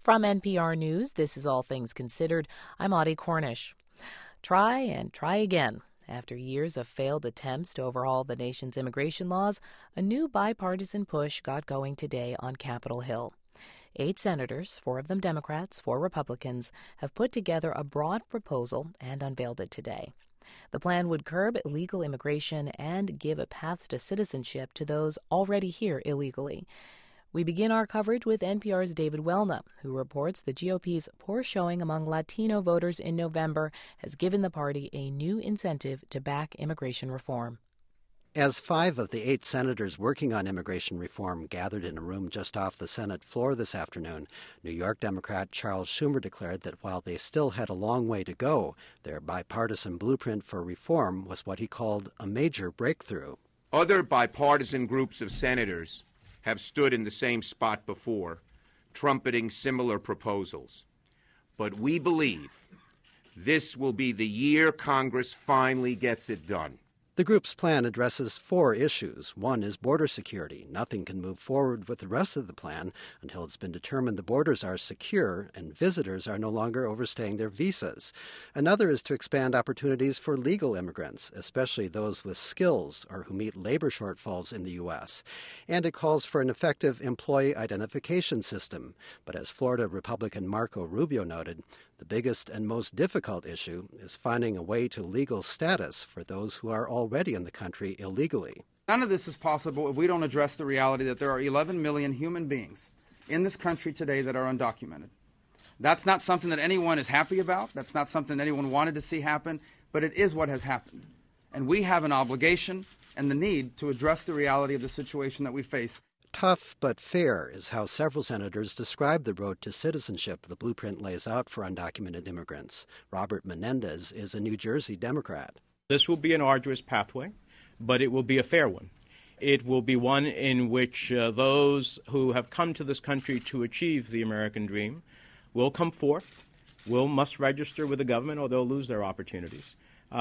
From NPR News, this is All Things Considered. I'm Audie Cornish. Try and try again. After years of failed attempts to overhaul the nation's immigration laws, a new bipartisan push got going today on Capitol Hill. 8 senators, 4 of them Democrats, 4 Republicans, have put together a broad proposal and unveiled it today. The plan would curb illegal immigration and give a path to citizenship to those already here illegally. We begin our coverage with NPR's David Welna, who reports the GOP's poor showing among Latino voters in November has given the party a new incentive to back immigration reform. As 5 of the 8 senators working on immigration reform gathered in a room just off the Senate floor this afternoon, New York Democrat Charles Schumer declared that while they still had a long way to go, their bipartisan blueprint for reform was what he called a major breakthrough. Other bipartisan groups of senators have stood in the same spot before, trumpeting similar proposals. But we believe this will be the year Congress finally gets it done. The group's plan addresses 4 issues. One is border security. Nothing can move forward with the rest of the plan until it's been determined the borders are secure and visitors are no longer overstaying their visas. Another is to expand opportunities for legal immigrants, especially those with skills or who meet labor shortfalls in the U.S. And it calls for an effective employee identification system. But as Florida Republican Marco Rubio noted, the biggest and most difficult issue is finding a way to legal status for those who are already in the country illegally. None of this is possible if we don't address the reality that there are 11 million human beings in this country today that are undocumented. That's not something that anyone is happy about. That's not something anyone wanted to see happen, but it is what has happened. And we have an obligation and the need to address the reality of the situation that we face. Tough but fair is how several senators describe the road to citizenship the blueprint lays out for undocumented immigrants. Robert Menendez is a New Jersey Democrat. This will be an arduous pathway, but it will be a fair one. It will be one in which those who have come to this country to achieve the American dream will come forth, must register with the government or they'll lose their opportunities,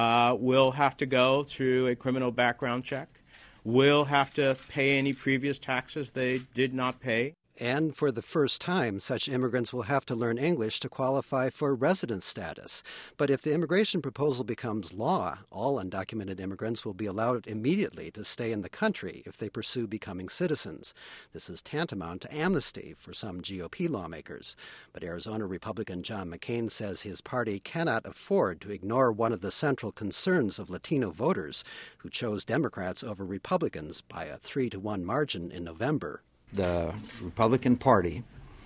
will have to go through a criminal background check, will have to pay any previous taxes they did not pay. And for the first time, such immigrants will have to learn English to qualify for resident status. But if the immigration proposal becomes law, all undocumented immigrants will be allowed immediately to stay in the country if they pursue becoming citizens. This is tantamount to amnesty for some GOP lawmakers. But Arizona Republican John McCain says his party cannot afford to ignore one of the central concerns of Latino voters who chose Democrats over Republicans by a 3-1 margin in November. The Republican Party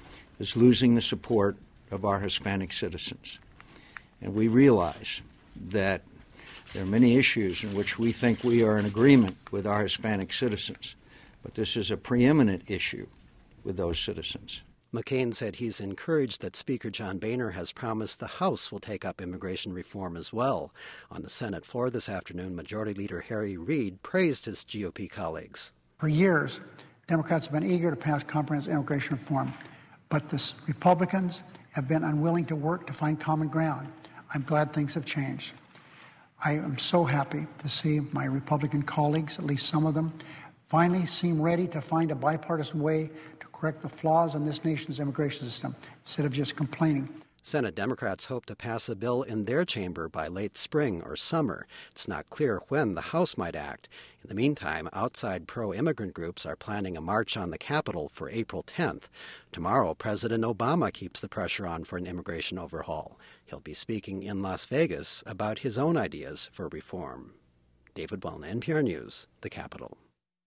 is losing the support of our Hispanic citizens. And we realize that there are many issues in which we think we are in agreement with our Hispanic citizens, but this is a preeminent issue with those citizens. McCain said he's encouraged that Speaker John Boehner has promised the House will take up immigration reform as well. On the Senate floor this afternoon, Majority Leader Harry Reid praised his GOP colleagues. For years, Democrats have been eager to pass comprehensive immigration reform, but the Republicans have been unwilling to work to find common ground. I'm glad things have changed. I am so happy to see my Republican colleagues, at least some of them, finally seem ready to find a bipartisan way to correct the flaws in this nation's immigration system instead of just complaining. Senate Democrats hope to pass a bill in their chamber by late spring or summer. It's not clear when the House might act. In the meantime, outside pro-immigrant groups are planning a march on the Capitol for April 10th. Tomorrow, President Obama keeps the pressure on for an immigration overhaul. He'll be speaking in Las Vegas about his own ideas for reform. David Welna, NPR News, the Capitol.